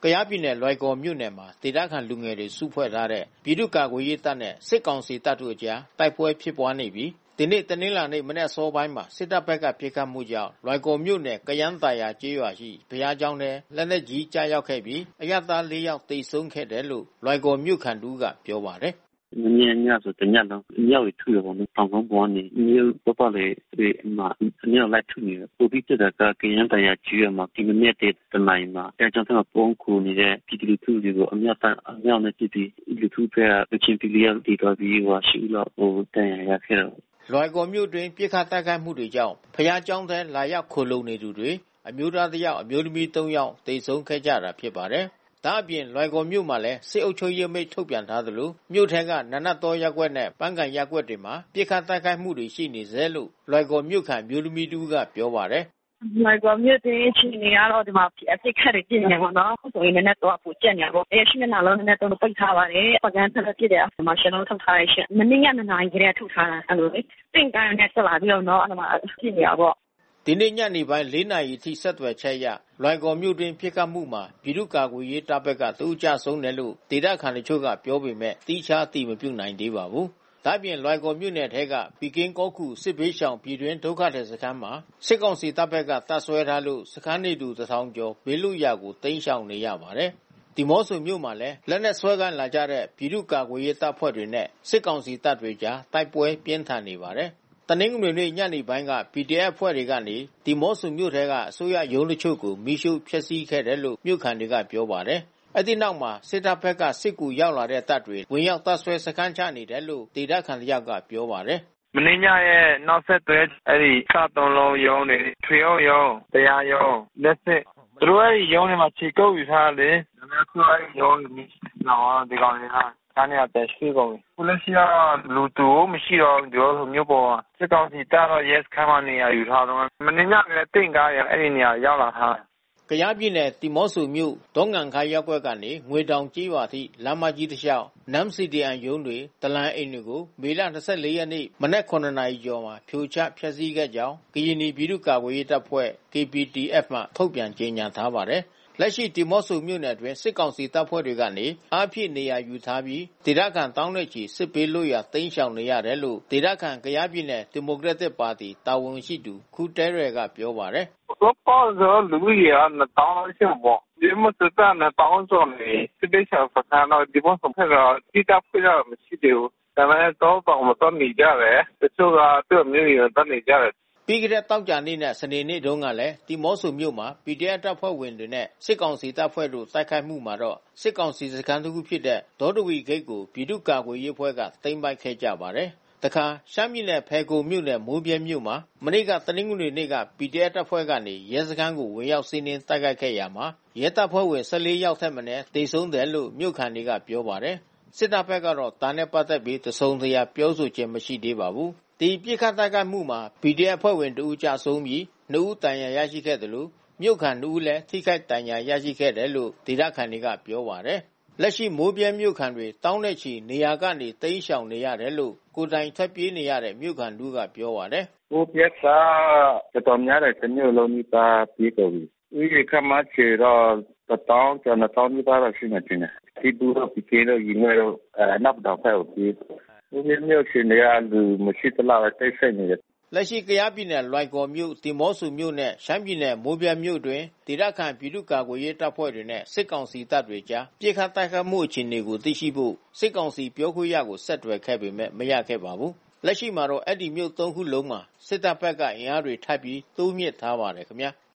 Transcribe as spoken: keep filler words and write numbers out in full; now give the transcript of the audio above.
ကယားပြည်နယ်လွိုင်ကော်မြို့နယ်မှာဒေသခံလူငယ်တွေစုဖွဲ့ထားတဲ့ပြည်သူ့ကာကွယ်ရေးတပ်နဲ့စစ်ကောင်စီတပ်တို့အကြားတိုက်ပွဲဖြစ်ပွားနေပြီးဒီနေ့တနင်္လာနေ့မနက်စောပိုင်းမှာစစ်တပ်ဘက်ကပစ်ခတ်မှုကြောင့်လွိုင်ကော်မြို့နယ်ကယန်းသာယာကျေးရွာရှိဘုရားကျောင်းထဲလက်နက်ကြီးကျရောက်ခဲ့ပြီးအရပ်သားလေးယောက်သေဆုံးခဲ့တယ်လို့လွိုင်ကော်မြို့ခံတူကပြောပါတယ်မနေ့ညဆိုတညလုံးမြောက်ရီထုရပါဘူးတောင်ကုန်းပေါ်နေမြို့ပေါ်ပါလေဒီမှာမြောက်လိုက်ထုနေပိုပြီးတက်တာကရန်တရားကြီးရမှာဒီမနေ့တည်းတမိုင်မှာအဲကြောင့်တော့ပုံကူနေတဲ့ပြည်သူလူထုတွေကိုအမြောက်အမြောက်နဲ့ပြည်သူလူထုတွေကချင်းပြည်လျောက်ဒီတော်ပြီးဟောရှိလို့ဟိုတန်ရခဲ့တော့လွိုင်ကော်မြို့တွင်ပြစ်ခတ်တိုက်ခိုက်မှုတွေကြောင့်ဖျားကျောင်းထဲလာရောက်ခိုလုံနေသူတွေအမျိုးသားတစ်ယောက်အမျိုးသမီးသုံးယောက်သေဆုံးခဲ့ကြတာဖြစ်ပါတယ်ဒါအပြင်လွိုင်ကော်မြို့မှာလည်းစစ်အုပ်ချုပ်ရေးမိန့်ထုတ်ပြန်ထားသလိုမြို့ထဲကနနတ်တော်ရပ်ကွက်နဲ့ပန်းကန်ရပ်ကွက်တွေမှာပြစ်ခတ်တိုက်ခိုက်မှုတွေရှိနေစေလို့လွိုင်ကော်မြို့ခံမျိုးသမီးတူကပြောပါတယ်လွိုင်ကော်မြို့တွင်ချင်းနေရတော့ဒီမှာအပြစ်ခတ်တွေပြင်နေပါတော့ဆိုရင်လည်းတော့ပူကျက်နေတော့အဲရှိနေလားလည်းတော့ပိတ်ထားပါတယ်ပကန်းဆက်ပြစ်တယ်ဒီမှာရှင်တို့ထုတ်ထားရရှင်မနေ့ကနှစ်နာရီကလေးထုတ်ထားတာအဲ့လိုလေတင်ကန်နဲ့ဆက်လာပြီးတော့အဲ့မှာဖြစ်နေရပေါ့ဒီနေ့ညနေပိုင်းလေးနာရီအထိဆက်သွယ်ချက်ရလွိုင်ကော်မြို့တွင်ဖြစ်ကမှုမှာပြည်သူ့ကာကွယ်ရေးတပ်ဘက်ကသူအကြဆုံးတယ်လို့ဒေသခံတို့ကပြောပေမဲ့တိကျအသိမပြုနိုင်သေးပါဘူး။ဒါ့အပြင်လွိုင်ကော်မြို့နယ်ထဲကပီကင်းကောခုစစ်ဘေးရှောင်ပြည်တွင်းဒုက္ခသည်စခန်းမှာစစ်ကောင်စီတပ်ဘက်ကတပ်ဆွဲထားလို့စခန်းနေသူတစ်ထောင်ကျော်ဘေးလွတ်ရာကိုတိမ်းရှောင်နေရပါတယ်။ဒီမော့ဆိုမြို့မှာလည်းလက်နက်ဆွဲကန်လာကြတဲ့ပြည်သူ့ကာကွယ်ရေးတပ်ဖွဲ့တွေနဲ့စစ်ကောင်စီတပ်တွေကြားတိုက်ပွဲပြင်းထန်နေပါတယ်။တနင်္ဂနွေနေ့ညနေပိုင်းက ပီ ဒီ အက်ဖ် အဖွဲ့တွေကနေဒီမော့ဆိုမြို့ထဲကအစိုးရရုံးတချို့ကိုမီးရှို့ဖျက်ဆီးခဲ့တယ်လို့မြို့ခံတွေကပြောပါတယ်။အဲဒီနောက်မှာစစ်တပ်ဘက်ကစစ်ကူရောက်လာတဲ့တပ်တွေဝင်ရောက်တပ်ဆွဲစခန်းချနေတယ်လို့ဒေသခံတယောက်ကပြောပါတယ်။မင်းညရဲ့နောက်ဆက်တွဲအဲဒီစသုံးလုံးရုံးတွေထွေအောင်ရုံးတရားရုံးလက်စစ်သူတို့အဲဒီရုံးတွေမှာခြေကုပ်ယူထားတယ်။ဒါပေမဲ့ခုအဲဒီရုံးတော့ဒီကောင်တွေဟာဒါနဲ့အသက်ရှိကုန်ပြီ။policeကလူတူမရှိတော့ဒီလိုမျိုးပေါ်စစ်ကောင်စီတပ်တော့ yes ခမ်းမနေရယူထားတော့မင်းညလည်းတင့်ကားရအဲ့ဒီနေရာရောက်လာတာကယားပြည်နယ်တီမော့ဆိုမြို့ဒေါငံခါရပ်ကွက်ကနေငွေတောင်ကြီးရွာထိလမ်းမကြီးတစ်လျှောက်နမ်စီဒီအန်ရုံးတွေတလန်အိမ်တွေကိုမေလ၂၄ရက်နေ့မနက်ခုနှစ်နာရီကျော်မှာဖြိုချဖျက်ဆီးခဲ့ကြောင်းကရင်ပြည်သူ့ကာကွယ်ရေးတပ်ဖွဲ့ ကေ ပီ တီ အက်ဖ် မှထုတ်ပြန်ကြေညာထားပါတယ်လက်ရှိဒီမော့ဆိုမြို့နယ်တွင်စစ်ကောင်စီတပ်ဖွဲ့တွေကနေအားဖြည့်နေရာယူထားပြီးဒေသခံတောင်းနဲ့ချီစစ်ပေးလို့ရတိမ်းရှောင်နေရတယ်လို့ဒေသခံကယားပြည်နယ်ဒီမိုကရက်တစ်ပါတီတာဝန်ရှိသူခူတဲရယ်ကပြောပါတယ်။တော့ပေါ်တော့လူကြီးကနှစ်တောင်းရှေ့ပေါ့ဒီမစတဲ့နှစ်တောင်းကျော်နေစစ်ပေးချင်စကားတော့ဒီမော့ဆိုဖက်ကတိတပ်ဖွဲ့ရမရှိသေးဘူး။ဒါပေမဲ့တော့တော့မတော်နေကြတယ်တချို့ကသူ့မျိုးရတော့နေကြတယ်ပြီးခဲ့တဲ့တောက်ကြနေ့နဲ့စနေနေ့တုန်းကလည်းဒီမော့ဆိုမြို့မှာ ပီ ဒီ အက်ဖ် တပ်ဖွဲ့ဝင်တွေနဲ့စစ်ကောင်စီတပ်ဖွဲ့တို့တိုက်ခိုက်မှုမှာတော့စစ်ကောင်စီစခန်းတစ်ခုဖြစ်တဲ့ဒေါတဝီဂိတ်ကိုပြည်သူ့ကာကွယ်ရေးအဖွဲ့ကသိမ်းပိုက်ခဲ့ကြပါတယ်။တခါရှမ်းပြည်နယ်ဖယ်ခုံမြို့နယ်မိုးပြဲမြို့မှာမနေ့ကတနင်္ဂနွေနေ့က ပီ ဒီ အက်ဖ် တပ်ဖွဲ့ကနေရဲစခန်းကိုဝင်ရောက်စီးနင်းတိုက်ခိုက်ခဲ့ရာမှာရဲတပ်ဖွဲ့ဝင်၁၄ယောက်ထက်မနည်းသေဆုံးတယ်လို့မြို့ခံတွေကပြောပါတယ်။စစ်တပ်ဘက်ကတော့ဒါနဲ့ပတ်သက်ပြီးတစုံတရာပြောဆိုခြင်းမရှိသေးပါဘူး။ဒီပြစ်ခတ်တိုက်ခိုက်မှုမှာ ပီ ဒီ အက်ဖ် အဖွဲ့ဝင်တဦးကြဆုံးပြီးနှစ်ဦးဒဏ်ရာရရှိခဲ့တယ်လို့မြို့ခံနှစ်ဦးလည်းထိခိုက်ဒဏ်ရာရရှိခဲ့တယ်လို့ဒေသခံတွေကပြောပါတယ်။လက်ရှိမိုးပြဲမြို့ခံတွေတောင်းနဲ့ချီနေရာကနေတိမ်းရှောင်နေရတယ်လို့ကိုယ်တိုင်ထပ်ပြေးနေရတဲ့မြို့ခံတို့ကပြောပါတယ်။မိုးပြဲကတော်များတဲ့မြို့လုံးကြီးပါပြေးကုန်ပြီ။ဒီခမချေတော့တောင်းကျန်တောင်းကြီးပါရှိနေတယ်။ဒီဘူတော့ပြေးတော့ရင်းနေတော့အနောက်တော့ဖက်ကိုပြေးဒီမျိုးရှင်တွေကလူမရှိသလောက်တိတ်ဆိတ်နေတယ်လက်ရှိကယားပြည်နယ်လွိုင်ကော်မြို့ဒီမော့ဆိုမြို့နဲ့ရှမ်းပြည်နယ်မိုးပြဲမြို့တွင်ဒေသခံပြည်သူ့ကာကွယ်ရေးတပ်ဖွဲ့တွေနဲ့စစ်ကောင်စီတပ်တွေကြားပြစ်ခတ်တိုက်ခိုက်မှုအခြေအနေကိုသိရှိဖို့စစ်ကောင်စီပြောခွင့်ရကိုဆက်သွယ်ခဲ့ပေမဲ့မရခဲ့ပါဘူးလက်ရှိမှာတော့အဲ့ဒီမြို့သုံးခုလုံးမှာစစ်တပ်ဘက်ကအင်အားတွေထပ်ပြီးတိုးမြင့်ထားပါတယ်ခင်ဗျာ